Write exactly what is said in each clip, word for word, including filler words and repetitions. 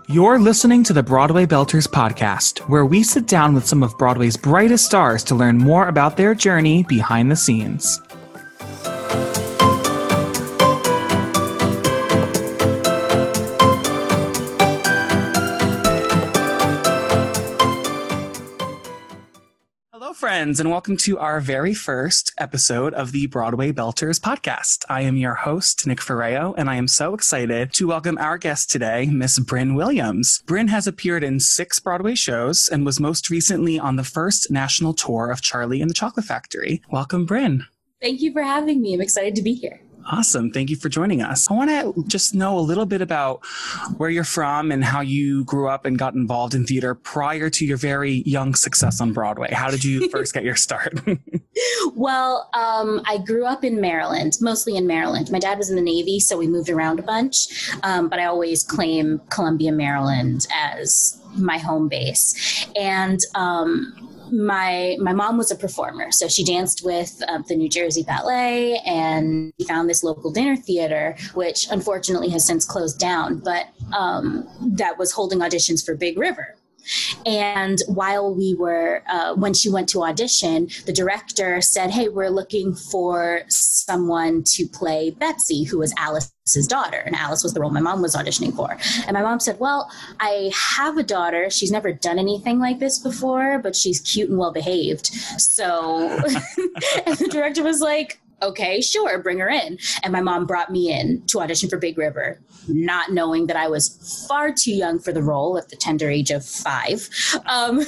You're listening to the Broadway Belters podcast, where we sit down with some of Broadway's brightest stars to learn more about their journey behind the scenes. Hello, friends, and welcome to our very first episode of the Broadway Belters podcast. I am your host, Nick Ferreo, and I am so excited to welcome our guest today, Miss Bryn Williams. Bryn has appeared in six Broadway shows and was most recently on the first national tour of Charlie and the Chocolate Factory. Welcome, Bryn. Thank you for having me. I'm excited to be here. Awesome. Thank you for joining us. I want to just know a little bit about where you're from and how you grew up and got involved in theater prior to your very young success on Broadway. How did you first get your start? Well, um, I grew up in Maryland, mostly in Maryland. My dad was in the Navy, so we moved around a bunch, um, but I always claim Columbia, Maryland as my home base. And um My my mom was a performer, so she danced with uh, the New Jersey Ballet, and we found this local dinner theater, which unfortunately has since closed down, but um, that was holding auditions for Big River. And while we were, uh, when she went to audition, the director said, hey, we're looking for someone to play Betsy, who was Alice's daughter. And Alice was the role my mom was auditioning for. And my mom said, well, I have a daughter. She's never done anything like this before, but she's cute and well behaved. So, and the director was like, okay, sure, bring her in. And my mom brought me in to audition for Big River, not knowing that I was far too young for the role at the tender age of five. Um,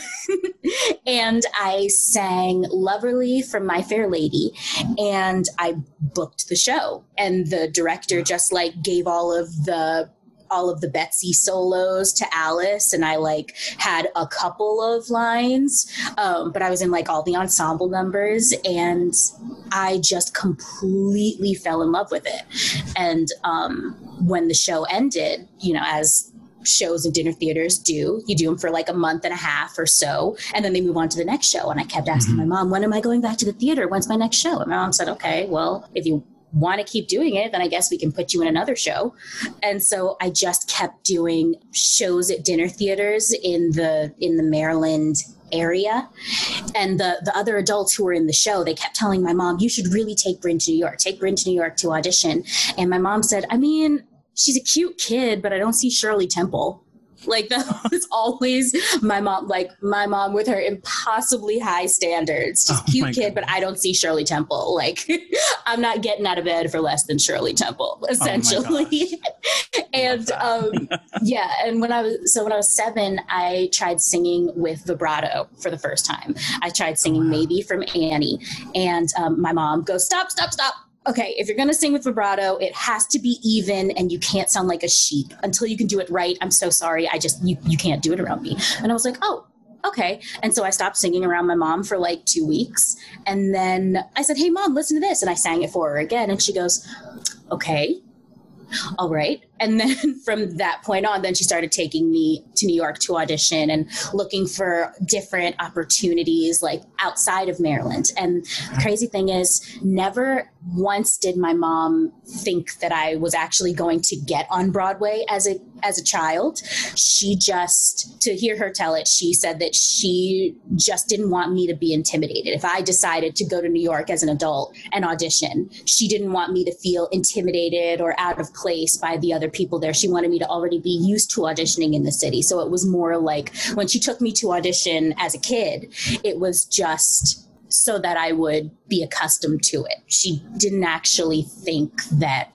and I sang Loverly from My Fair Lady, and I booked the show. And the director just like gave all of the all of the Betsy solos to Alice, and I like had a couple of lines, um, but I was in like all the ensemble numbers, and I just completely fell in love with it. And um, when the show ended, you know, as shows in dinner theaters do, you do them for like a month and a half or so, and then they move on to the next show. And I kept asking mm-hmm. my mom, when am I going back to the theater? When's my next show? And my mom said, okay, well, if you want to keep doing it, then I guess we can put you in another show. And so I just kept doing shows at dinner theaters in the in the Maryland area. And the the other adults who were in the show, they kept telling my mom, you should really take Bryn to New York, take Bryn to New York to audition. And my mom said, I mean, she's a cute kid, but I don't see Shirley Temple. Like that was always my mom, like my mom with her impossibly high standards. She's a oh cute kid, God. But I don't see Shirley Temple. Like I'm not getting out of bed for less than Shirley Temple, essentially. Oh and um, yeah, and when I was so when I was seven, I tried singing with vibrato for the first time. I tried singing oh, wow. Maybe from Annie, and um, my mom goes, "Stop! Stop! Stop!" Okay, if you're going to sing with vibrato, it has to be even, and you can't sound like a sheep. Until you can do it right, I'm so sorry. I just, you, you can't do it around me. And I was like, oh, okay. And so I stopped singing around my mom for like two weeks. And then I said, hey, Mom, listen to this. And I sang it for her again. And she goes, okay, all right. And then from that point on, then she started taking me to New York to audition and looking for different opportunities like outside of Maryland. And the crazy thing is, never once did my mom think that I was actually going to get on Broadway as a as a child. She just, to hear her tell it, she said that she just didn't want me to be intimidated. If I decided to go to New York as an adult and audition, she didn't want me to feel intimidated or out of place by the other people there. She wanted me to already be used to auditioning in the city. So it was more like when she took me to audition as a kid, it was just so that I would be accustomed to it. She didn't actually think that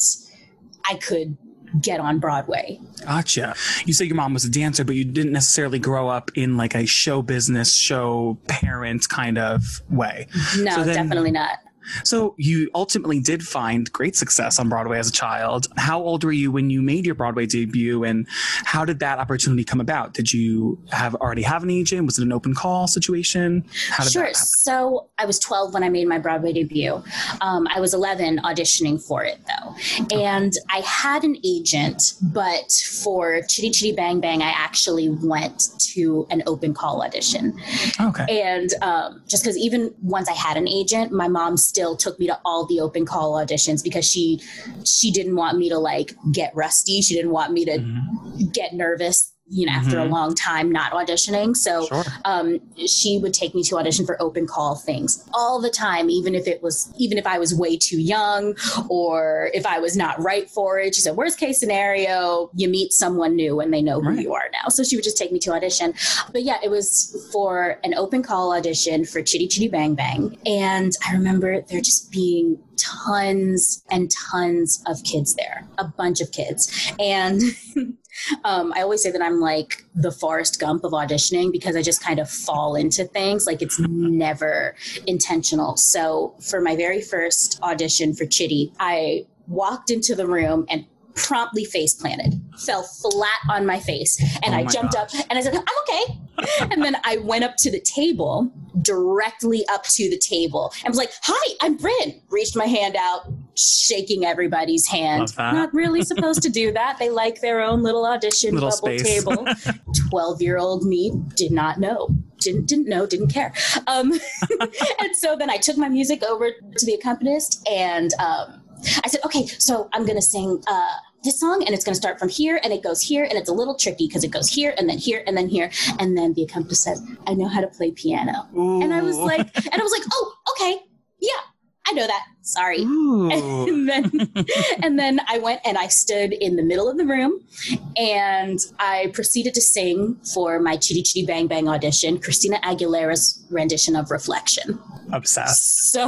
I could get on Broadway. Gotcha. You said your mom was a dancer, but you didn't necessarily grow up in like a show business, show parent kind of way. No, so then, definitely not. So you ultimately did find great success on Broadway as a child. How old were you when you made your Broadway debut, and how did that opportunity come about? Did you have already have an agent? Was it an open call situation? How did sure. that happen? So I was twelve when I made my Broadway debut. Um, I was eleven auditioning for it though. And I had an agent, but for Chitty Chitty Bang Bang, I actually went to an open call audition. Okay. And um, just because even once I had an agent, my mom still took me to all the open call auditions because she she didn't want me to like get rusty. She didn't want me to mm-hmm. get nervous you know, after Mm-hmm. a long time not auditioning. So Sure. um, she would take me to audition for open call things all the time, even if it was, even if I was way too young or if I was not right for it. She said, worst case scenario, you meet someone new and they know who Right. you are now. So she would just take me to audition. But yeah, it was for an open call audition for Chitty Chitty Bang Bang. And I remember there just being tons and tons of kids there, a bunch of kids. And um, I always say that I'm like the Forrest Gump of auditioning because I just kind of fall into things. Like it's never intentional. So for my very first audition for Chitty, I walked into the room and promptly face planted, fell flat on my face. And Oh I my jumped gosh. up and I said, I'm okay. And then I went up to the table, directly up to the table, and was like, hi, I'm Bryn. Reached my hand out, shaking everybody's hand. Love that. Not really supposed to do that. They like their own little audition Little bubble space. table. twelve-year-old me did not know. Didn't didn't know, didn't care. Um, and so then I took my music over to the accompanist and um, I said, okay, so I'm going to sing uh, this song and it's going to start from here and it goes here and it's a little tricky because it goes here and then here and then here. And then the accompanist says, I know how to play piano. Ooh. And I was like, and I was like, oh, okay. Yeah, I know that. Sorry. Ooh. And then, and then I went and I stood in the middle of the room and I proceeded to sing for my Chitty Chitty Bang Bang audition, Christina Aguilera's rendition of Reflection. Obsessed. So,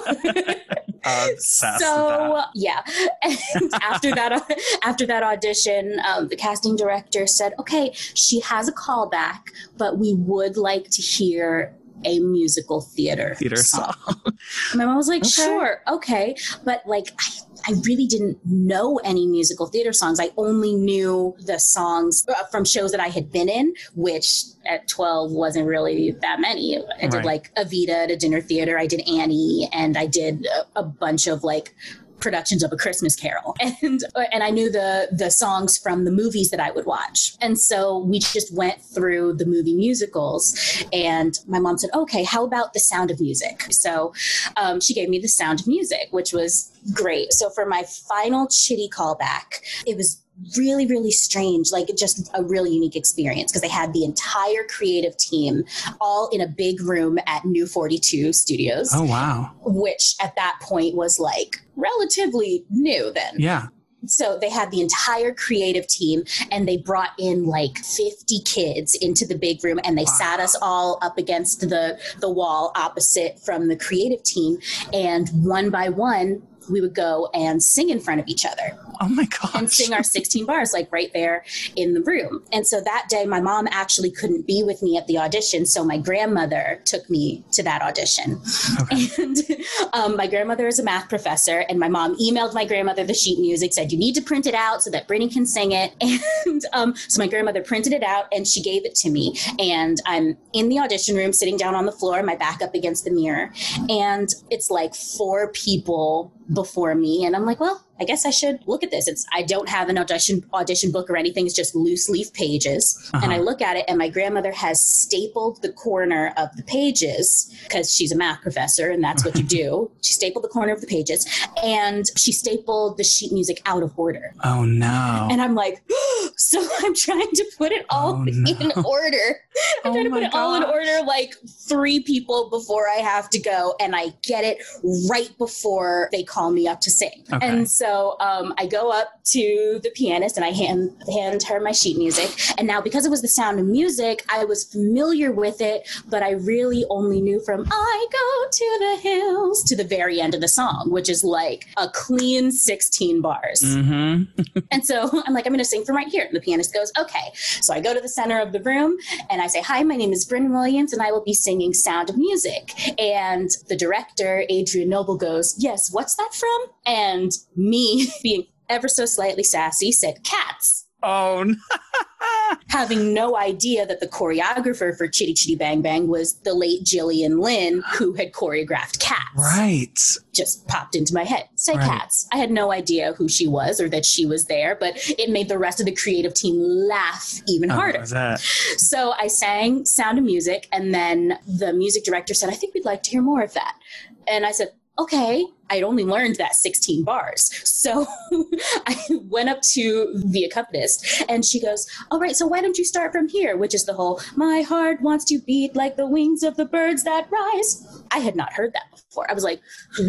Obsessed. so yeah. And after that, after that audition, um, the casting director said, okay, she has a callback, but we would like to hear a musical theater Theater song. My mom was like, Okay. sure, okay. But like, I, I really didn't know any musical theater songs. I only knew the songs uh, from shows that I had been in, which at twelve wasn't really that many. I did Right. like Evita at a dinner theater. I did Annie, and I did a, a bunch of like productions of A Christmas Carol. And and I knew the the songs from the movies that I would watch. And so we just went through the movie musicals and my mom said, okay, how about The Sound of Music? So um, she gave me The Sound of Music, which was great. So for my final Chitty callback, it was really, really strange, like just a really unique experience because they had the entire creative team all in a big room at New forty-two Studios, Oh, wow. which at that point was like relatively new then. Yeah. So they had the entire creative team and they brought in like fifty kids into the big room and they Wow. sat us all up against the, the wall opposite from the creative team. And one by one, we would go and sing in front of each other Oh, my gosh. and sing our sixteen bars, like right there in the room. And so that day, my mom actually couldn't be with me at the audition. So my grandmother took me to that audition. Okay. And um, my grandmother is a math professor. And my mom emailed my grandmother the sheet music, said, you need to print it out so that Brittany can sing it. And um, so my grandmother printed it out and she gave it to me. And I'm in the audition room, sitting down on the floor, my back up against the mirror. And it's like four people before me. And I'm like, well, I guess I should look at this. It's I don't have an audition audition book or anything. It's just loose leaf pages. Uh-huh. And I look at it and my grandmother has stapled the corner of the pages because she's a math professor and that's what you do. She stapled the corner of the pages and she stapled the sheet music out of order. Oh, no. And I'm like, so I'm trying to put it all Oh, no. in order. I'm Oh trying to my put it all in gosh. order like three people before I have to go. And I get it right before they call me up to sing. Okay. And so um, I go up to the pianist and I hand, hand her my sheet music. And now because it was The Sound of Music, I was familiar with it, but I really only knew from I go to the hills to the very end of the song, which is like a clean sixteen bars. Mm-hmm. And so I'm like, I'm going to sing from right here. And the pianist goes, okay. So I go to the center of the room and I say, hi, my name is Bryn Williams and I will be singing Sound of Music. And the director, Adrian Noble, goes, yes, what's that from? And me, being ever so slightly sassy, said, Cats. Oh, no. Having no idea that the choreographer for Chitty Chitty Bang Bang was the late Gillian Lynn, who had choreographed Cats. Right. Just popped into my head. Say Right. Cats. I had no idea who she was or that she was there, but it made the rest of the creative team laugh even Oh, harder. what was that? So I sang Sound of Music, and then the music director said, I think we'd like to hear more of that. And I said, okay. I'd only learned that sixteen bars. So I went up to the accompanist and she goes, all right, so why don't you start from here? Which is the whole, my heart wants to beat like the wings of the birds that rise. I had not heard that before. I was like,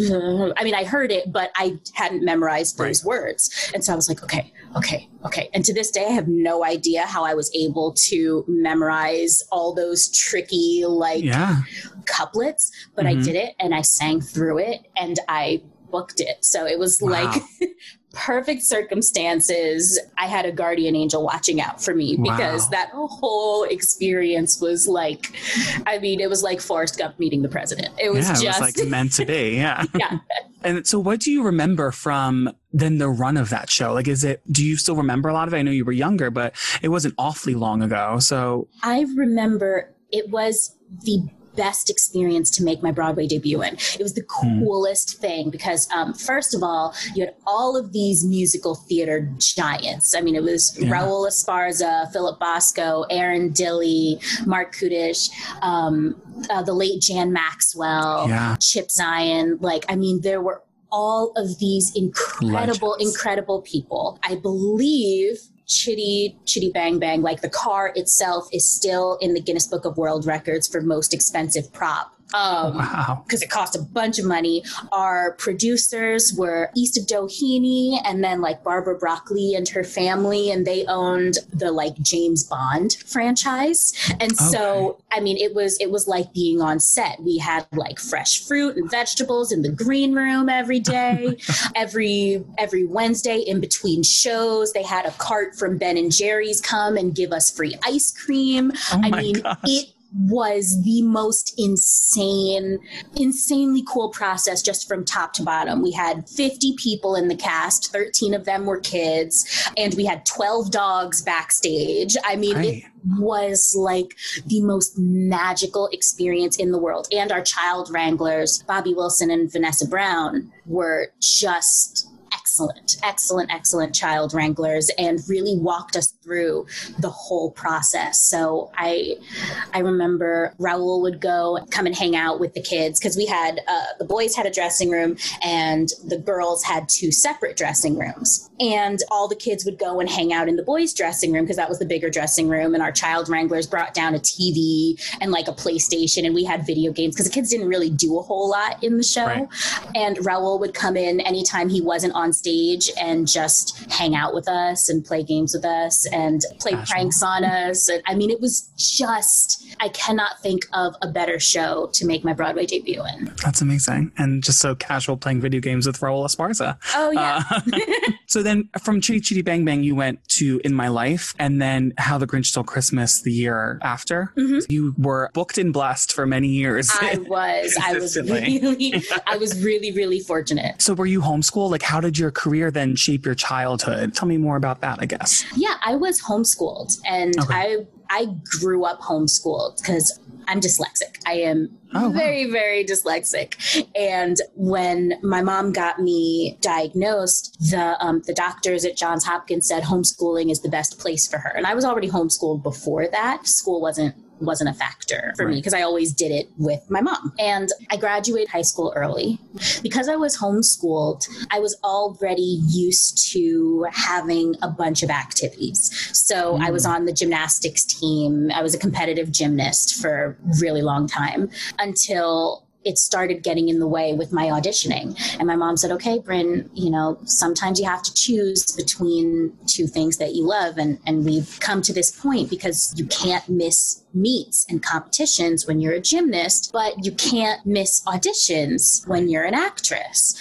I mean, I heard it, but I hadn't memorized those right. words. And so I was like, okay, okay, okay. And to this day, I have no idea how I was able to memorize all those tricky, like, yeah. couplets, but mm-hmm. I did it and I sang through it and I booked it. So it was wow. like perfect circumstances. I had a guardian angel watching out for me because wow. that whole experience was like, I mean, it was like Forrest Gump meeting the president. It was yeah, just it was like meant to be. Yeah. yeah. And so what do you remember from then the run of that show? Like, is it, do you still remember a lot of it? I know you were younger, but it wasn't awfully long ago. So I remember it was the best experience to make my Broadway debut in. It was the coolest mm. thing because um, first of all, you had all of these musical theater giants. I mean, it was yeah. Raul Esparza, Philip Bosco, Aaron Dilley, Mark Kudish, um, uh, the late Jan Maxwell, yeah. Chip Zien. Like, I mean, there were all of these incredible, Legends. incredible people. I believe Chitty, Chitty Bang Bang, like the car itself is still in the Guinness Book of World Records for most expensive prop. Um, wow. Because it cost a bunch of money. Our producers were East of Doheny and then like Barbara Broccoli and her family, and they owned the like James Bond franchise. And okay. so, I mean, it was it was like being on set. We had like fresh fruit and vegetables in the green room every day. every every Wednesday in between shows, they had a cart from Ben and Jerry's come and give us free ice cream. Oh I my mean, gosh. it was the most insane, insanely cool process just from top to bottom. We had fifty people in the cast, thirteen of them were kids, and we had twelve dogs backstage. I mean, right. it was like the most magical experience in the world. And our child wranglers, Bobby Wilson and Vanessa Brown, were just excellent, excellent, excellent child wranglers and really walked us through the whole process. So I I remember Raul would go come and hang out with the kids because we had, uh, the boys had a dressing room and the girls had two separate dressing rooms. And all the kids would go and hang out in the boys' dressing room because that was the bigger dressing room. And our child wranglers brought down a T V and like a PlayStation, and we had video games because the kids didn't really do a whole lot in the show. Right. And Raul would come in anytime he wasn't on stage and just hang out with us and play games with us and play Gosh, pranks on us. And, I mean, it was just, I cannot think of a better show to make my Broadway debut in. That's amazing. And just so casual playing video games with Raul Esparza. Oh, yeah. Uh, so then from Chitty Chitty Bang Bang, you went to In My Life and then How the Grinch Stole Christmas the year after. Mm-hmm. You were booked and blessed for many years. I was. I was really, I was really, really fortunate. So were you homeschooled? Like, how did your career then shape your childhood? Tell me more about that, I guess. Yeah, I was homeschooled, and okay. I I grew up homeschooled because I'm dyslexic. I am oh, very, wow. very dyslexic. And when my mom got me diagnosed, the um, the doctors at Johns Hopkins said homeschooling is the best place for her. And I was already homeschooled before that. School wasn't wasn't a factor for right. me because I always did it with my mom. And I graduated high school early. Because I was homeschooled, I was already used to having a bunch of activities. So mm. I was on the gymnastics team. I was a competitive gymnast for a really long time until it started getting in the way with my auditioning. And my mom said, okay, Bryn, you know, sometimes you have to choose between two things that you love. And, and we've come to this point because you can't miss meets and competitions when you're a gymnast, but you can't miss auditions when you're an actress.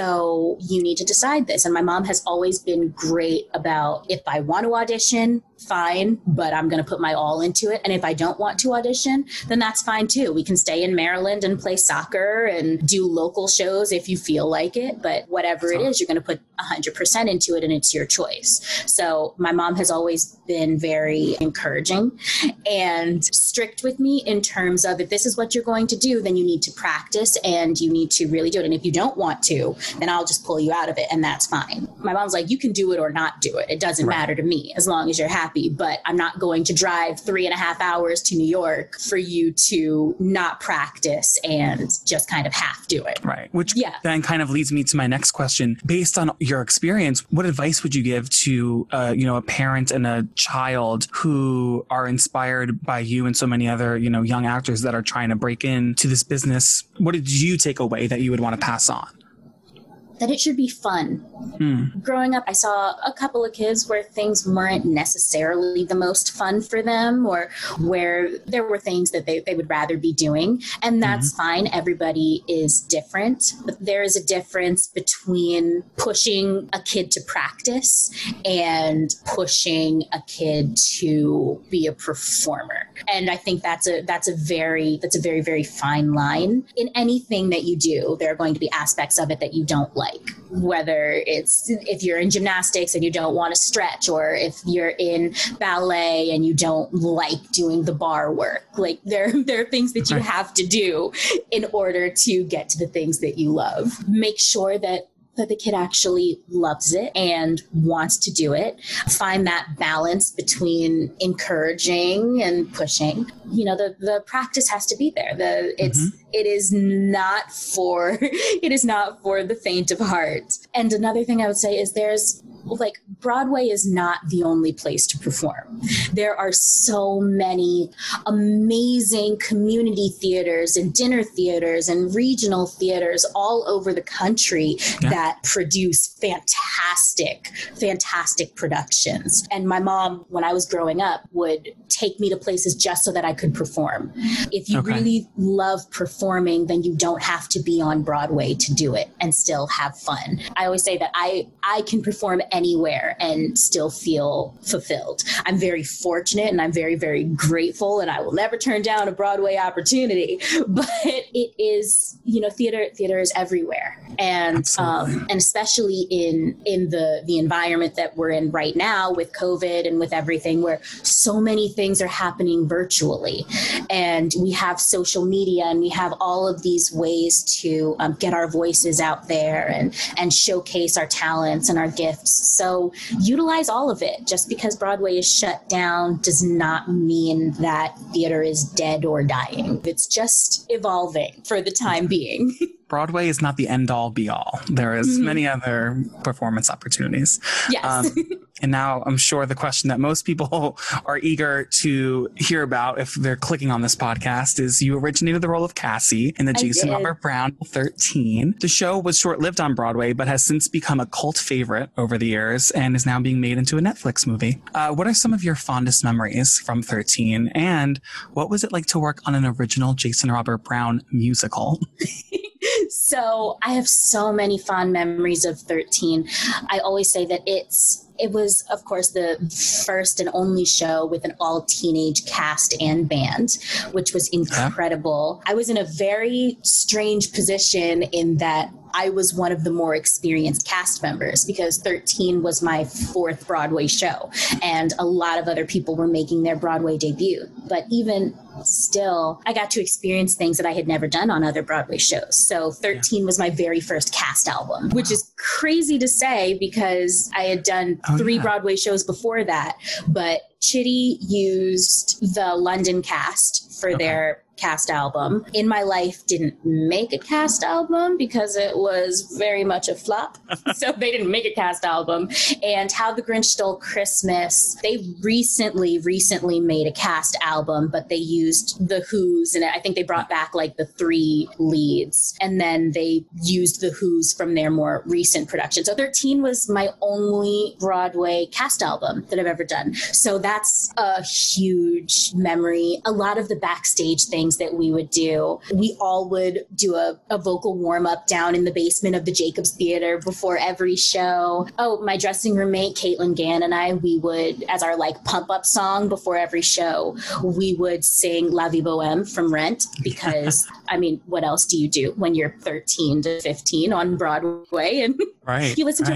So you need to decide this. And my mom has always been great about, if I want to audition, fine, but I'm going to put my all into it. And if I don't want to audition, then that's fine too. We can stay in Maryland and play soccer and do local shows if you feel like it. But whatever it is, you're going to put one one hundred percent into it and it's your choice. So my mom has always been very encouraging and strict with me in terms of, if this is what you're going to do, then you need to practice and you need to really do it. And if you don't want to, then I'll just pull you out of it and that's fine. My mom's like, you can do it or not do it. It doesn't right. matter to me as long as you're happy, but I'm not going to drive three and a half hours to New York for you to not practice and just kind of half do it. Right. Which yeah. then kind of leads me to my next question. Based on your experience, what advice would you give to, uh, you know, a parent and a child who are inspired by you and so many other, you know, young actors that are trying to break into this business? What did you take away that you would want to pass on? That it should be fun. Hmm. Growing up, I saw a couple of kids where things weren't necessarily the most fun for them, or where there were things that they, they would rather be doing. And that's mm-hmm. fine. Everybody is different. But there is a difference between pushing a kid to practice and pushing a kid to be a performer. And I think that's a that's a very that's a very, very fine line. In anything that you do, there are going to be aspects of it that you don't like. Whether it's if you're in gymnastics and you don't want to stretch, or if you're in ballet and you don't like doing the bar work, like there, there are things that you have to do in order to get to the things that you love. Make sure that that the kid actually loves it and wants to do it. Find that balance between encouraging and pushing. You know, the, the practice has to be there. The it's mm-hmm. it is not for it is not for the faint of heart. And another thing I would say is there's like Broadway is not the only place to perform. There are so many amazing community theaters and dinner theaters and regional theaters all over the country yeah. that produce fantastic, fantastic productions. And my mom, when I was growing up, would take me to places just so that I could perform. If you okay. really love performing, then you don't have to be on Broadway to do it and still have fun. I always say that I, I can perform anywhere and still feel fulfilled. I'm very fortunate and I'm very, very grateful, and I will never turn down a Broadway opportunity, but it is, you know, theater, theater is everywhere. And, um, and especially in, in the, the environment that we're in right now with COVID and with everything, where so many things are happening virtually, and we have social media and we have all of these ways to um, get our voices out there and, and showcase our talents and our gifts. So utilize all of it. Just because Broadway is shut down does not mean that theater is dead or dying. It's just evolving for the time being. Broadway is not the end all be all. There is mm-hmm. many other performance opportunities. Yes. Um, and now I'm sure the question that most people are eager to hear about if they're clicking on this podcast is, you originated the role of Cassie in the I Jason did. Robert Brown thirteen. The show was short-lived on Broadway, but has since become a cult favorite over the years and is now being made into a Netflix movie. Uh, what are some of your fondest memories from thirteen? And what was it like to work on an original Jason Robert Brown musical? So I have so many fond memories of thirteen. I always say that it's It was, of course, the first and only show with an all-teenage cast and band, which was incredible. I was in a very strange position in that I was one of the more experienced cast members, because thirteen was my fourth Broadway show, and a lot of other people were making their Broadway debut. But even still, I got to experience things that I had never done on other Broadway shows. So thirteen yeah. was my very first cast album, which wow. is crazy to say because I had done oh, three yeah. Broadway shows before that. But Chitty used the London cast for okay. their cast album. In My Life didn't make a cast album because it was very much a flop. So they didn't make a cast album. And How the Grinch Stole Christmas, they recently, recently made a cast album, but they used the Who's, and I think they brought back like the three leads. And then they used the Who's from their more recent production. So thirteen was my only Broadway cast album that I've ever done. So that's a huge memory. A lot of the backstage things that we would do. We all would do a, a vocal warm-up down in the basement of the Jacobs Theater before every show. Oh, my dressing room mate, Caitlin Gann, and I, we would, as our like pump-up song before every show, we would sing La Vie Boheme from Rent, because, I mean, what else do you do when you're thirteen to fifteen on Broadway and right, you listen right. to Rent?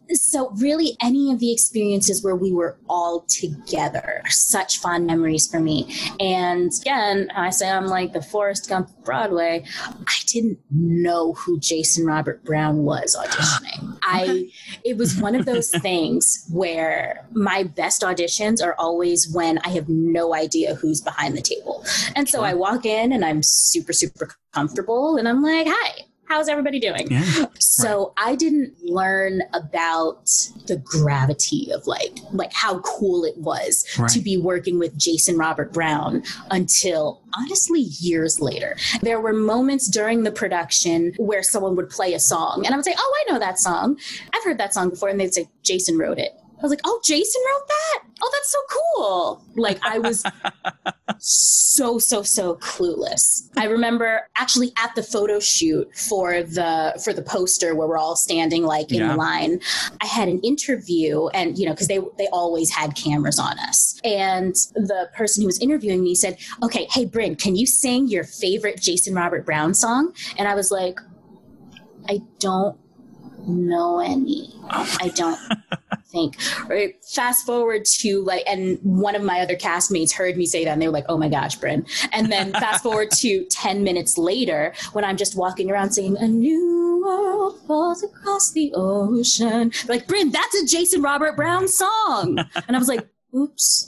So really any of the experiences where we were all together are such fond memories for me. And again, I say I'm like the Forrest Gump of Broadway. I didn't know who Jason Robert Brown was auditioning. I, it was one of those things where my best auditions are always when I have no idea who's behind the table. And so I walk in and I'm super, super comfortable and I'm like, hi. How's everybody doing? Yeah, so right. I didn't learn about the gravity of like, like how cool it was right. to be working with Jason Robert Brown until honestly years later. There were moments during the production where someone would play a song and I would say, oh, I know that song. I've heard that song before. And they'd say, Jason wrote it. I was like, oh, Jason wrote that? Oh, that's so cool. Like I was so, so, so clueless. I remember actually at the photo shoot for the for the poster where we're all standing like in yeah. the line, I had an interview and, you know, because they, they always had cameras on us. And the person who was interviewing me said, okay, hey, Bryn, can you sing your favorite Jason Robert Brown song? And I was like, I don't know any. I don't think. Right. Fast forward to like, and one of my other castmates heard me say that and they were like, oh my gosh, Bryn. And then fast forward to ten minutes later when I'm just walking around singing a new world falls across the ocean. They're like, Bryn, that's a Jason Robert Brown song. And I was like, oops.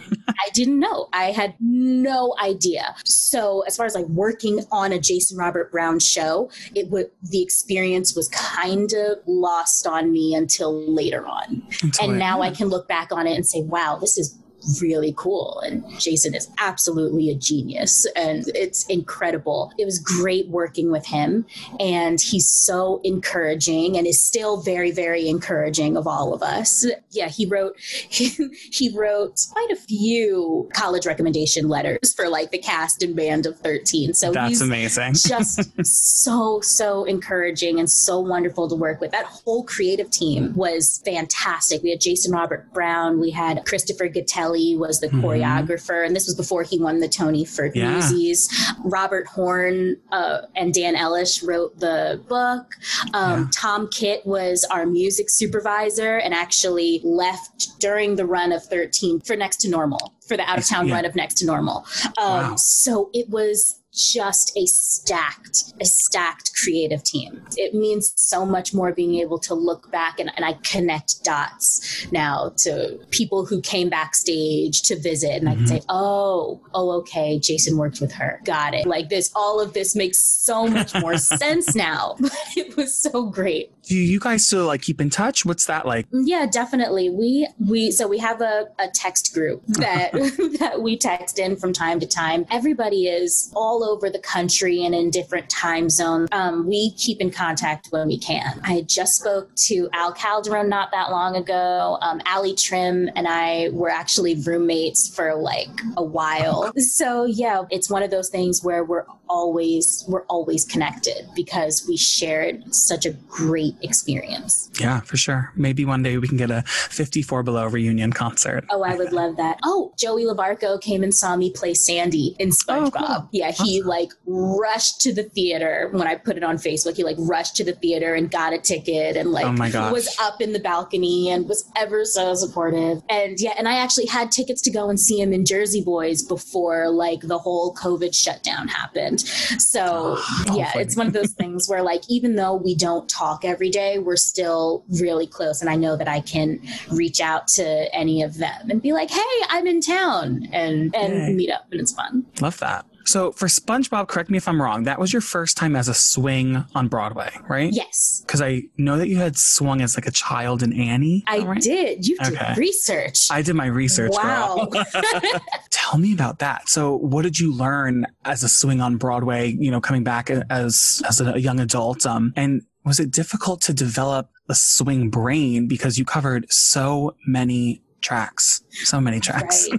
I didn't know. I had no idea. So as far as like working on a Jason Robert Brown show, it would the experience was kind of lost on me until later on. Until and now I can look back on it and say, wow, this is really cool. And Jason is absolutely a genius and it's incredible. It was great working with him and he's so encouraging and is still very, very encouraging of all of us. Yeah, he wrote, he, he wrote quite a few college recommendation letters for like the cast and band of thirteen. So that's he's amazing. just so, so encouraging and so wonderful to work with. That whole creative team was fantastic. We had Jason Robert Brown. We had Christopher Gattelli was the mm-hmm. choreographer, and this was before he won the Tony for yeah. Newsies. Robert Horn uh, and Dan Ellis wrote the book. Um, yeah. Tom Kitt was our music supervisor and actually left during the run of thirteen for Next to Normal, for the out-of-town yeah. run of Next to Normal. Um, wow. So it was just a stacked, a stacked creative team. It means so much more being able to look back and, and I connect dots now to people who came backstage to visit and mm-hmm. I can say, oh, oh, okay, Jason worked with her. Got it. Like this, all of this makes so much more sense now. It was so great. Do you guys still like keep in touch? What's that like? Yeah, definitely. We, we, so we have a, a text group that, that we text in from time to time. Everybody is all over the country and in different time zones. Um, we keep in contact when we can. I just spoke to Al Calderon not that long ago. Um, Allie Trim and I were actually roommates for like a while. So yeah, it's one of those things where we're always, we're always connected because we shared such a great experience. Yeah, for sure. Maybe one day we can get a fifty-four Below reunion concert. Oh, I would love that. Oh, Joey LaVarco came and saw me play Sandy in SpongeBob. Oh, cool. Yeah, he awesome. like rushed to the theater when I put it on Facebook. He like rushed to the theater and got a ticket and like oh my gosh. was up in the balcony and was ever so supportive. And yeah, and I actually had tickets to go and see him in Jersey Boys before like the whole COVID shutdown happened. So oh, yeah, it's one of those things where like, even though we don't talk every day, we're still really close. And I know that I can reach out to any of them and be like, hey, I'm in town and, and Yay. meet up and it's fun. Love that. So for SpongeBob, correct me if I'm wrong, that was your first time as a swing on Broadway, right? Yes. Because I know that you had swung as like a child in Annie. I right? did. You did okay. research. I did my research, wow. girl. Tell me about that. So what did you learn as a swing on Broadway, you know, coming back as, as a young adult? Um, and was it difficult to develop a swing brain because you covered so many tracks, so many tracks? Right.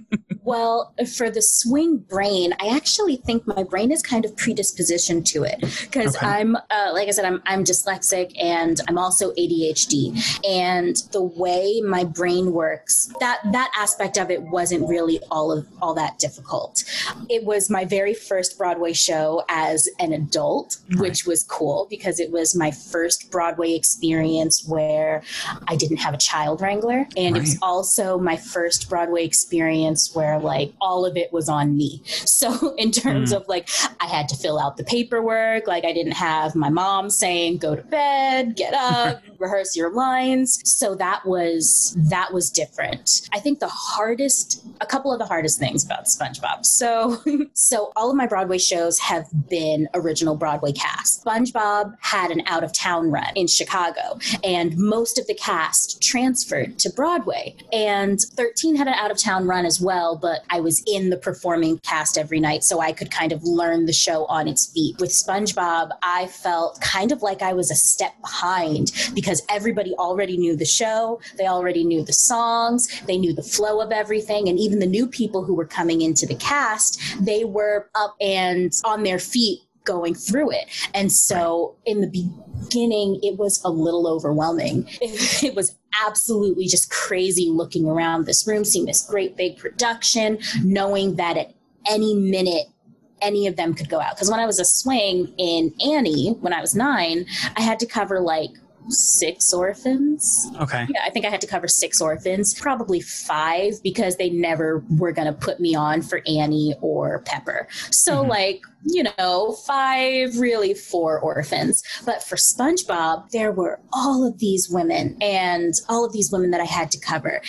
Well, for the swing brain, I actually think my brain is kind of predispositioned to it because okay. I'm, uh, like I said, I'm I'm dyslexic and I'm also A D H D. And the way my brain works, that that aspect of it wasn't really all of all that difficult. It was my very first Broadway show as an adult, right. which was cool because it was my first Broadway experience where I didn't have a child wrangler. And right. it was also my first Broadway experience where like all of it was on me. So in terms mm. of like, I had to fill out the paperwork. Like I didn't have my mom saying, go to bed, get up, rehearse your lines. So that was, that was different. I think the hardest, a couple of the hardest things about SpongeBob. So, so all of my Broadway shows have been original Broadway cast. SpongeBob had an out of town run in Chicago and most of the cast transferred to Broadway, and thirteen had an out of town run as well, but I was in the performing cast every night, so I could kind of learn the show on its feet. With SpongeBob, I felt kind of like I was a step behind because everybody already knew the show, they already knew the songs, they knew the flow of everything, and even the new people who were coming into the cast, they were up and on their feet going through it. And so in the beginning, it was a little overwhelming. It, it was absolutely just crazy looking around this room, seeing this great big production, knowing that at any minute, any of them could go out. Because when I was a swing in Annie, when I was nine, I had to cover like six orphans. Okay. Yeah, I think I had to cover six orphans, probably five, because they never were going to put me on for Annie or Pepper. So mm-hmm. like, you know, five, really four orphans. But for SpongeBob, there were all of these women and all of these women that I had to cover,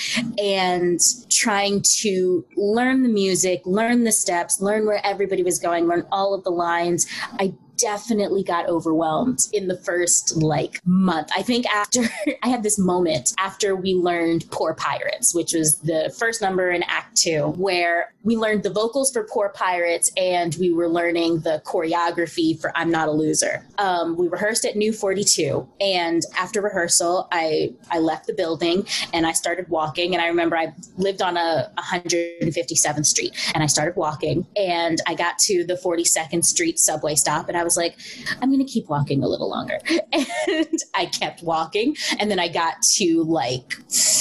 and trying to learn the music, learn the steps, learn where everybody was going, learn all of the lines. I definitely got overwhelmed in the first like month. I think after I had this moment after we learned Poor Pirates, which was the first number in Act Two, where we learned the vocals for Poor Pirates and we were learning the choreography for I'm Not a Loser. Um, we rehearsed at New forty-two, and after rehearsal, I I left the building and I started walking. And I remember I lived on a one hundred fifty-seventh Street, and I started walking, and I got to the forty-second Street subway stop, and I was like, I'm going to keep walking a little longer. And I kept walking. And then I got to like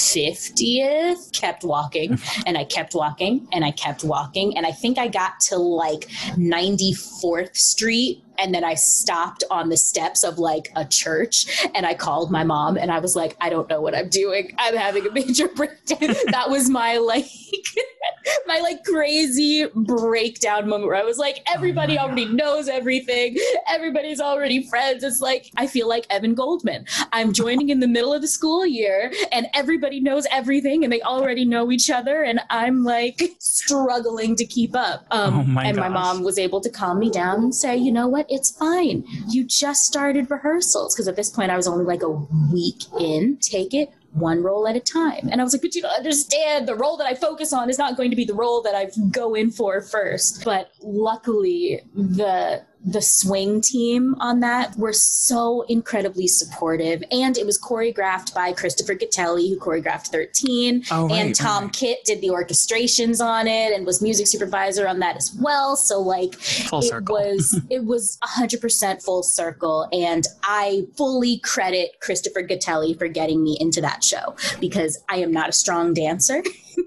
fiftieth, kept walking, and I kept walking, and I kept walking. And I think I got to like ninety-fourth Street. And then I stopped on the steps of like a church, and I called my mom, and I was like, I don't know what I'm doing. I'm having a major breakdown. That was my like, my like crazy breakdown moment where I was like, everybody oh already knows everything. Everybody's already friends. It's like, I feel like Evan Goldman. I'm joining in the middle of the school year and everybody knows everything and they already know each other. And I'm like struggling to keep up. Um, oh my and gosh. my mom was able to calm me down and say, you know what? It's fine. You just started rehearsals. Because at this point I was only like a week in. Take it one role at a time. And I was like, but you don't understand. The role that I focus on is not going to be the role that I go in for first. But luckily, the the swing team on that were so incredibly supportive. And it was choreographed by Christopher Gattelli, who choreographed thirteen. Oh, right, and Tom right. Kitt did the orchestrations on it and was music supervisor on that as well. So like full it circle. was it was one hundred percent full circle. And I fully credit Christopher Gattelli for getting me into that show, because I am not a strong dancer.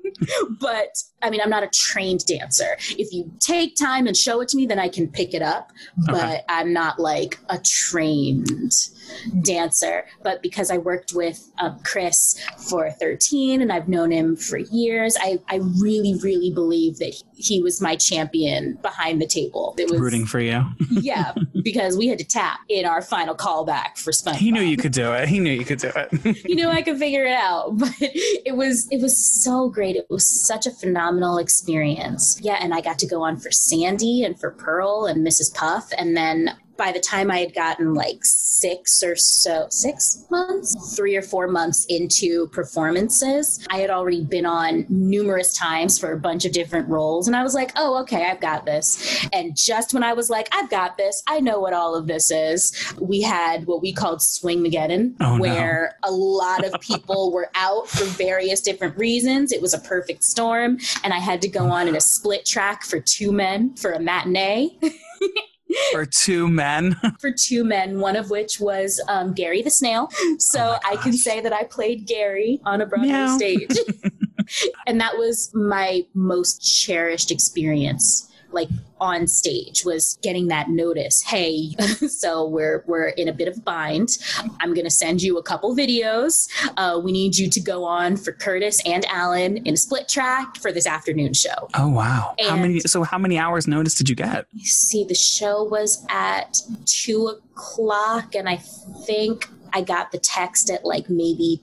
But I mean, I'm not a trained dancer. If you take time and show it to me, then I can pick it up. But okay. I'm not like a trained dancer. But because I worked with um, Chris for thirteen and I've known him for years, I, I really, really believe that he, he was my champion behind the table. It was rooting for you. Yeah, because we had to tap in our final callback for SpongeBob. He knew you could do it. He knew you could do it. He knew I could figure it out. But it was it was so great. It was such a phenomenal experience. Yeah, and I got to go on for Sandy and for Pearl and Missus Puff. And then by the time I had gotten like six or so, six months, three or four months into performances, I had already been on numerous times for a bunch of different roles. And I was like, oh, okay, I've got this. And just when I was like, I've got this, I know what all of this is, we had what we called Swingmageddon, oh, where no. a lot of people were out for various different reasons. It was a perfect storm. And I had to go on in a split track for two men for a matinee. For two men? For two men, one of which was um, Gary the Snail. So oh I can say that I played Gary on a Broadway Meow. stage. And that was my most cherished experience, like on stage, was getting that notice. Hey, so we're we're in a bit of a bind. I'm going to send you a couple videos. Uh, we need you to go on for Curtis and Alan in a split track for this afternoon show. Oh, wow. And how many? So how many hours notice did you get? You see, the show was at two o'clock, and I think I got the text at like maybe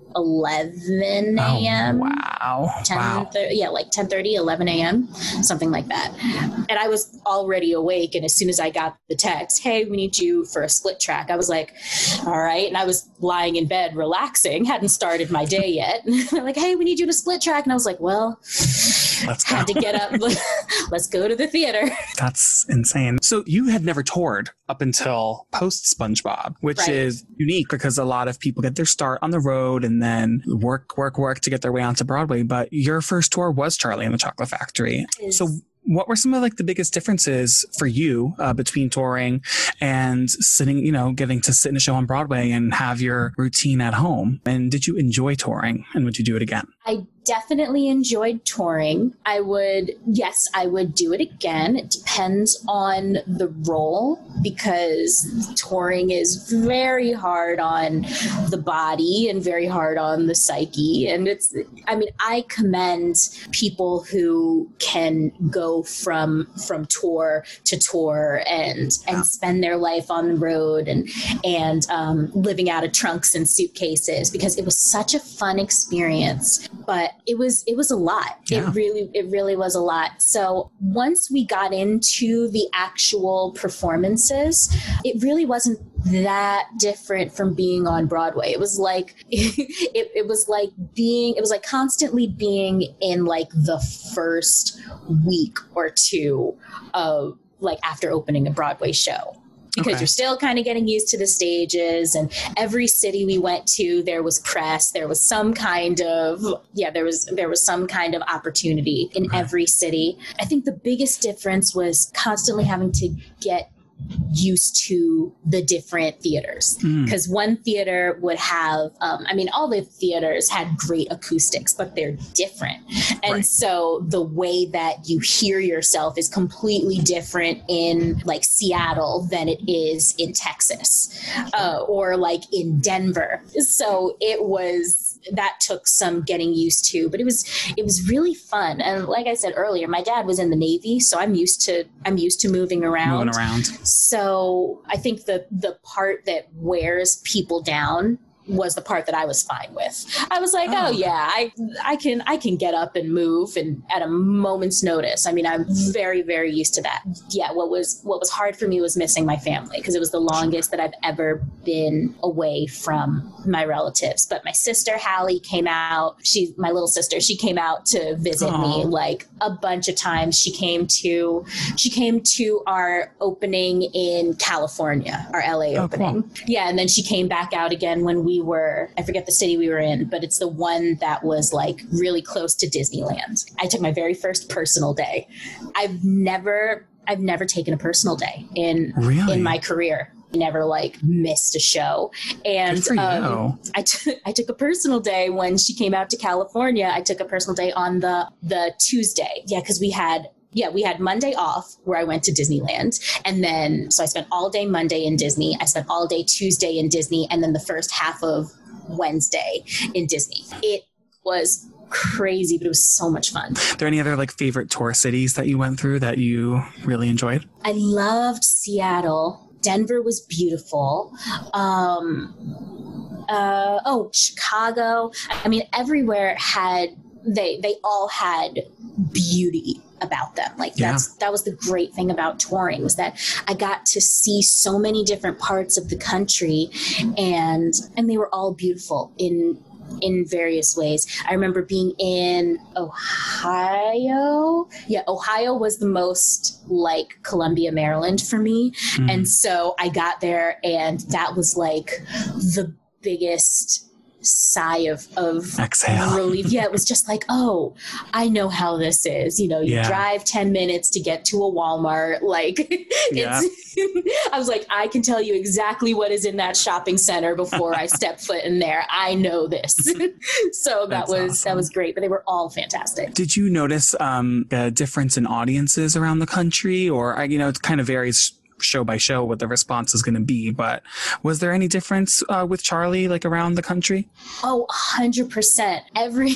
eleven a.m. Oh, wow. ten, wow. thirty, yeah, like ten thirty, eleven a.m., something like that. And I was already awake. And as soon as I got the text, hey, we need you for a split track, I was like, all right. And I was lying in bed, relaxing, hadn't started my day yet. And they're like, hey, we need you to split track. And I was like, well, Let's had go. to get up. Let's go to the theater. That's insane. So you had never toured up until post SpongeBob, which Right. is unique because a lot of people get their start on the road and then work, work, work to get their way onto Broadway. But your first tour was Charlie and the Chocolate Factory. Is- So what were some of like the biggest differences for you uh, between touring and sitting, you know, getting to sit in a show on Broadway and have your routine at home? And did you enjoy touring, and would you do it again? I definitely enjoyed touring. I would, yes, I would do it again. It depends on the role, because touring is very hard on the body and very hard on the psyche. And it's, I mean, I commend people who can go from from tour to tour and and spend their life on the road and and um, living out of trunks and suitcases, because it was such a fun experience. But it was it was a lot. Yeah. It really it really was a lot. So once we got into the actual performances, it really wasn't that different from being on Broadway. It was like it, it was like being it was like constantly being in like the first week or two of like after opening a Broadway show. Because Okay. you're still kind of getting used to the stages, and every city we went to, there was press, there was some kind of, yeah, there was, there was some kind of opportunity in Okay. every city. I think the biggest difference was constantly having to get used to the different theaters, Mm. because one theater would have um, I mean, all the theaters had great acoustics, but they're different. And Right. so the way that you hear yourself is completely different in like Seattle than it is in Texas, uh, or like in Denver. So it was that took some getting used to, but it was it was really fun. And like I said earlier, my dad was in the Navy, so I'm used to I'm used to moving around. Moving around. So I think the the part that wears people down was the part that I was fine with. I was like, oh, Oh. yeah, I I can I can get up and move and at a moment's notice. I mean, I'm very, very used to that. Yeah, what was what was hard for me was missing my family, because it was the longest that I've ever been away from my relatives. But my sister Hallie came out. She my little sister, she came out to visit Aw. me like a bunch of times. She came to she came to our opening in California, our L A Oh, opening. cool. Yeah, and then she came back out again when we were, I forget the city we were in, but it's the one that was like really close to Disneyland. I took my very first personal day. I've never, I've never taken a personal day in Really? in my career. Never like missed a show. And Good for um, you. I took I took a personal day when she came out to California. I took a personal day on the the Tuesday. Yeah, because we had Yeah, we had Monday off where I went to Disneyland. And then, so I spent all day Monday in Disney. I spent all day Tuesday in Disney. And then the first half of Wednesday in Disney. It was crazy, but it was so much fun. Are there any other like favorite tour cities that you went through that you really enjoyed? I loved Seattle. Denver was beautiful. Um, uh, oh, Chicago. I mean, everywhere had, they, they all had beauty about them. Like Yeah. that's, that was the great thing about touring, was that I got to see so many different parts of the country, and, and they were all beautiful in, in various ways. I remember being in Ohio. Yeah, Ohio was the most like Columbia, Maryland for me. Mm. And so I got there, and that was like the biggest sigh of, of Exhale. relief. Yeah, it was just like, oh, I know how this is. You know, you yeah. drive ten minutes to get to a Walmart. Like, yeah. it's, I was like, I can tell you exactly what is in that shopping center before I step foot in there. I know this. So that That's was awesome. that was great, but they were all fantastic. Did you notice um, a difference in audiences around the country, or you know, it kind of varies show by show what the response is going to be, but was there any difference uh, with Charlie, like around the country? Oh, one hundred percent. Every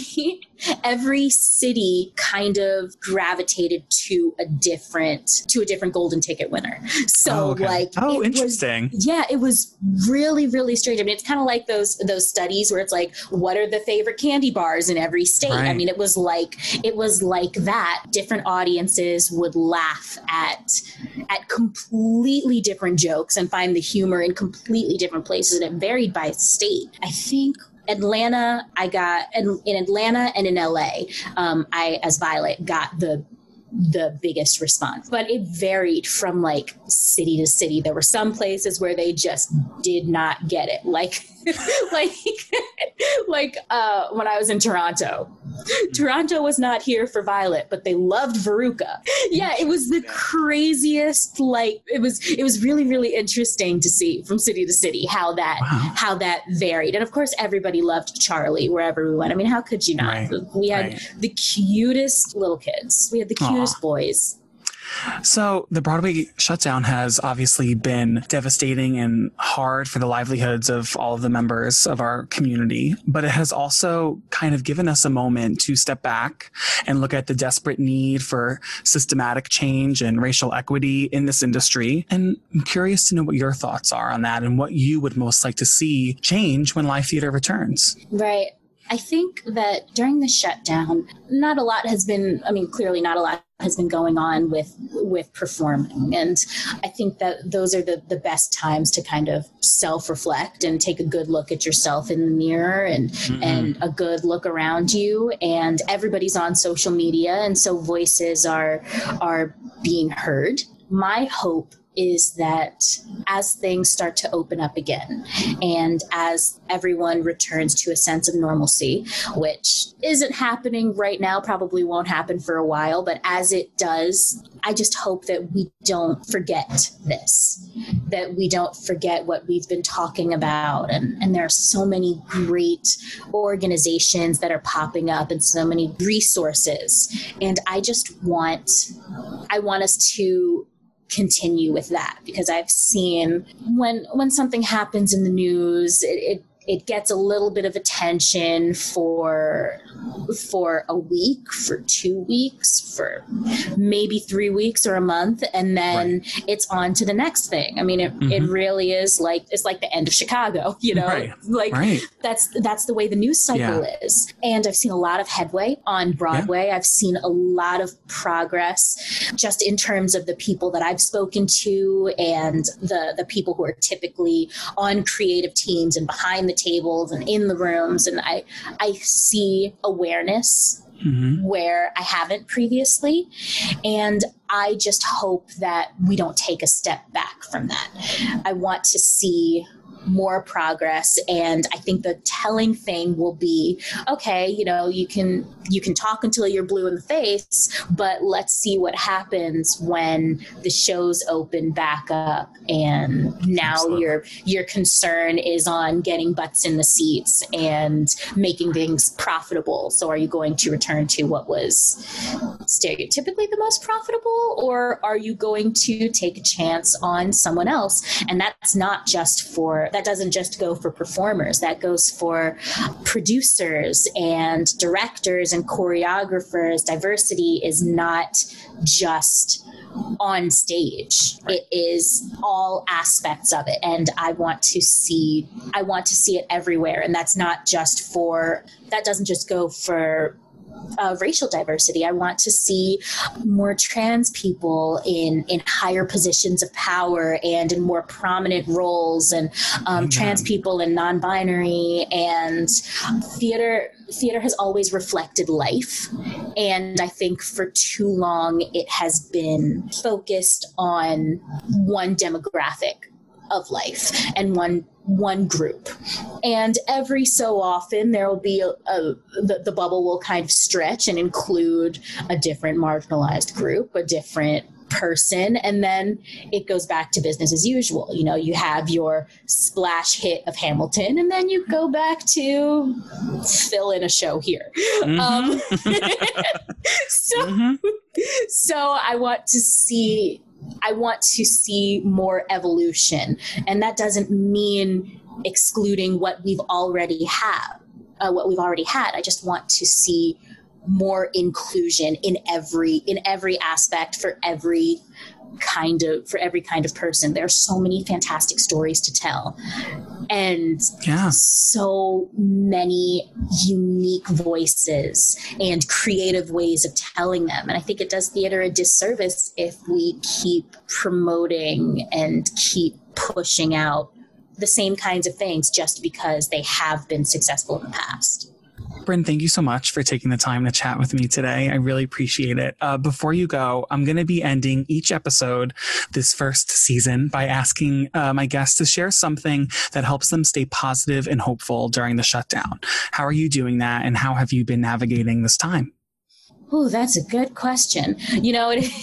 every city kind of gravitated to a different to a different golden ticket winner. So oh, okay. like oh it interesting was, yeah, it was really, really strange. I mean, it's kind of like those those studies where it's like, what are the favorite candy bars in every state? Right. I mean, it was like it was like that. Different audiences would laugh at at completely different jokes and find the humor in completely different places, and it varied by state. I think Atlanta, I got in, in Atlanta and in L A, um, I, as Violet, got the the biggest response, but it varied from like city to city. There were some places where they just did not get it. Like, like, like, uh, when I was in Toronto, Toronto was not here for Violet, but they loved Veruca. Yeah. It was the craziest, like it was, it was really, really interesting to see from city to city how that, wow. how that varied. And of course, everybody loved Charlie wherever we went. I mean, how could you not? Right. We had right. the cutest little kids. We had the cutest Aww. boys. So the Broadway shutdown has obviously been devastating and hard for the livelihoods of all of the members of our community, but it has also kind of given us a moment to step back and look at the desperate need for systematic change and racial equity in this industry. And I'm curious to know what your thoughts are on that and what you would most like to see change when live theater returns. Right. I think that during the shutdown, not a lot has been, I mean, clearly not a lot has been going on with with performing. And I think that those are the, the best times to kind of self-reflect and take a good look at yourself in the mirror and, mm-hmm. and a good look around you. And everybody's on social media, and so voices are are being heard. My hope is that as things start to open up again and as everyone returns to a sense of normalcy, which isn't happening right now, probably won't happen for a while, but as it does, I just hope that we don't forget this, that we don't forget what we've been talking about. And, and there are so many great organizations that are popping up and so many resources. And I just want, I want us to continue with that, because I've seen when when something happens in the news, it, it it gets a little bit of attention for for a week, for two weeks, for maybe three weeks or a month, and then right. it's on to the next thing. I mean, it, mm-hmm. it really is like it's like the end of Chicago, you know, right. like right. that's that's the way the news cycle yeah. is. And I've seen a lot of headway on Broadway. Yeah. I've seen a lot of progress just in terms of the people that I've spoken to and the the people who are typically on creative teams and behind the tables and in the rooms. And I I see awareness mm-hmm. where I haven't previously. And I just hope that we don't take a step back from that. I want to see more progress. And I think the telling thing will be, okay, you know, you can you can talk until you're blue in the face, but let's see what happens when the shows open back up and now Absolutely. your your concern is on getting butts in the seats and making things profitable. So are you going to return to what was stereotypically the most profitable, or are you going to take a chance on someone else? And that's not just for that doesn't just go for performers. That goes for producers and directors and choreographers. Diversity is not just on stage. Right. It is all aspects of it. And I want to see, I want to see it everywhere. And that's not just for, that doesn't just go for uh, racial diversity. I want to see more trans people in, in higher positions of power and in more prominent roles, and um, trans people in non-binary. And theater theater has always reflected life. And I think for too long, it has been focused on one demographic of life and one one group. And every so often there will be a, a the, the bubble will kind of stretch and include a different marginalized group, a different person, and then it goes back to business as usual. You know, you have your splash hit of Hamilton, and then you go back to fill in a show here. Mm-hmm. Um, so, mm-hmm. so I want to see I want to see more evolution, and that doesn't mean excluding what we've already had. Uh, what we've already had. I just want to see more inclusion in every in every aspect for every kind of for every kind of person. There are so many fantastic stories to tell, and yeah. so many unique voices and creative ways of telling them. And I think it does theater a disservice if we keep promoting and keep pushing out the same kinds of things just because they have been successful in the past. Bryn, thank you so much for taking the time to chat with me today. I really appreciate it. Uh, before you go, I'm going to be ending each episode this first season by asking uh, my guests to share something that helps them stay positive and hopeful during the shutdown. How are you doing that, and how have you been navigating this time? Oh, that's a good question. You know, it,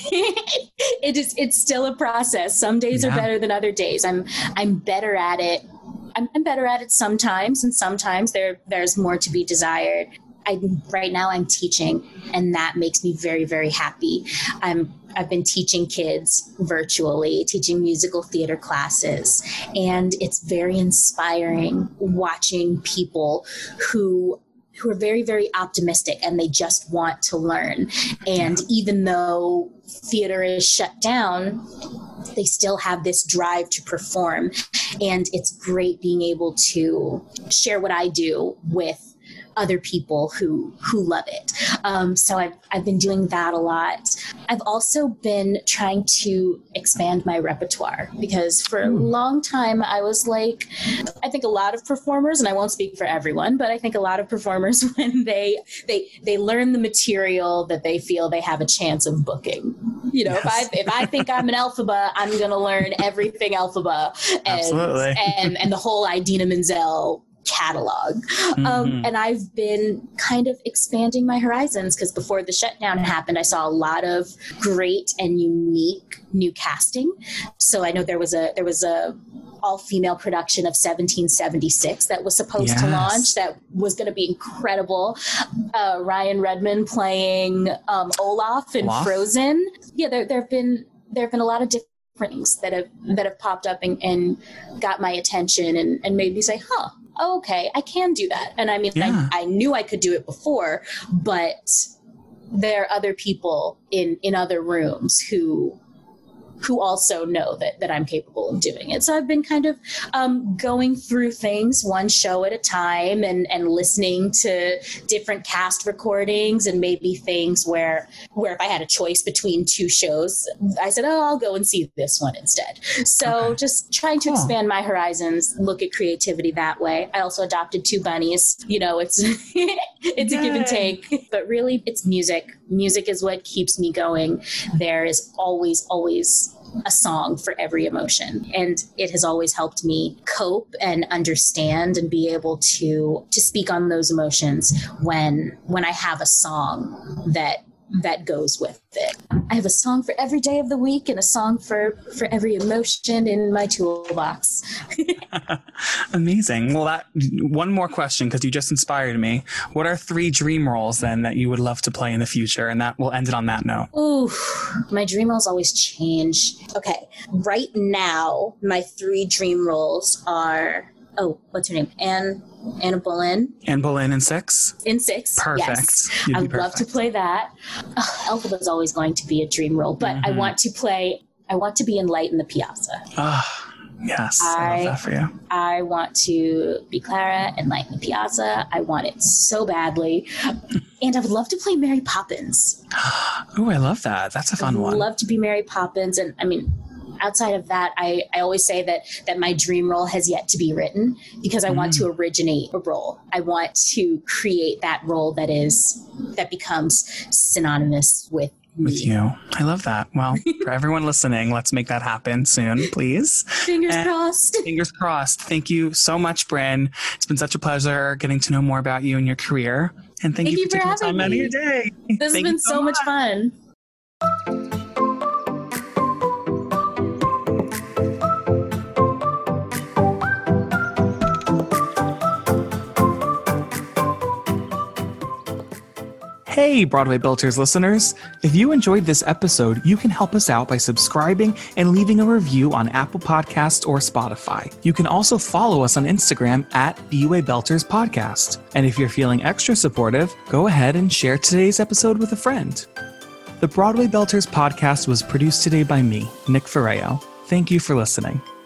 it is, it's still a process. Some days yeah. are better than other days. I'm, I'm better at it. I'm, I'm better at it sometimes, and sometimes there, there's more to be desired. I, right now I'm teaching, and that makes me very, very happy. I'm, I've been teaching kids virtually, teaching musical theater classes, and it's very inspiring watching people who who are very, very optimistic, and they just want to learn. And even though theater is shut down, they still have this drive to perform. And it's great being able to share what I do with other people who who love it. Um, so I've, I've been doing that a lot. I've also been trying to expand my repertoire, because for a long time I was like, I think a lot of performers, and I won't speak for everyone, but I think a lot of performers, when they they they learn the material that they feel they have a chance of booking. You know, yes. if I if I think I'm an Elphaba, I'm going to learn everything Elphaba, and, Absolutely. and and the whole Idina Menzel catalog. Mm-hmm. Um, and I've been kind of expanding my horizons, because before the shutdown happened, I saw a lot of great and unique new casting. So I know there was a there was a all-female production of seventeen seventy-six that was supposed yes. to launch, that was going to be incredible. Uh, Ryan Redmond playing um, Olaf in Olaf? Frozen. Yeah, there there have been there have been a lot of different things that have that have popped up and, and got my attention and, and made me say, huh, okay, I can do that. And I mean, yeah. I, I knew I could do it before, but there are other people in, in other rooms who who also know that, that I'm capable of doing it. So I've been kind of um, going through things one show at a time, and, and listening to different cast recordings, and maybe things where where if I had a choice between two shows, I said, oh, I'll go and see this one instead. So okay. just trying to cool. expand my horizons, look at creativity that way. I also adopted two bunnies. You know, it's it's Yay. a give and take, but really it's music. Music is what keeps me going. There is always, always a song for every emotion. And it has always helped me cope and understand and be able to to speak on those emotions when when I have a song that that goes with it. I have a song for every day of the week and a song for, for every emotion in my toolbox. Amazing. Well, that one more question, because you just inspired me. What are three dream roles then that you would love to play in the future? And that will end it on that note. Ooh, my dream roles always change. Okay. Right now, my three dream roles are, oh, what's her name? Anne Anna Boleyn. Anne Boleyn in Six? In Six, Perfect. Yes. I would love to play that. Oh, Elphaba is always going to be a dream role, but mm-hmm. I want to play, I want to be in Light in the Piazza. Oh, yes. I, I love that for you. I want to be Clara in Light in the Piazza. I want it so badly. And I would love to play Mary Poppins. Oh, I love that. That's a fun I would one. love to be Mary Poppins. And I mean, outside of that, I, I always say that that my dream role has yet to be written because I mm. want to originate a role. I want to create that role that is that becomes synonymous with me. With you. I love that. Well, for everyone listening, let's make that happen soon, please. Fingers and crossed. Fingers crossed. Thank you so much, Bryn. It's been such a pleasure getting to know more about you and your career. And thank, thank you, you for taking time out of your day. This thank has been so, so much fun. Hey, Broadway Builders listeners. If you enjoyed this episode, you can help us out by subscribing and leaving a review on Apple Podcasts or Spotify. You can also follow us on Instagram at B U A Belters Podcast. And if you're feeling extra supportive, go ahead and share today's episode with a friend. The Broadway Belters Podcast was produced today by me, Nick Ferreo. Thank you for listening.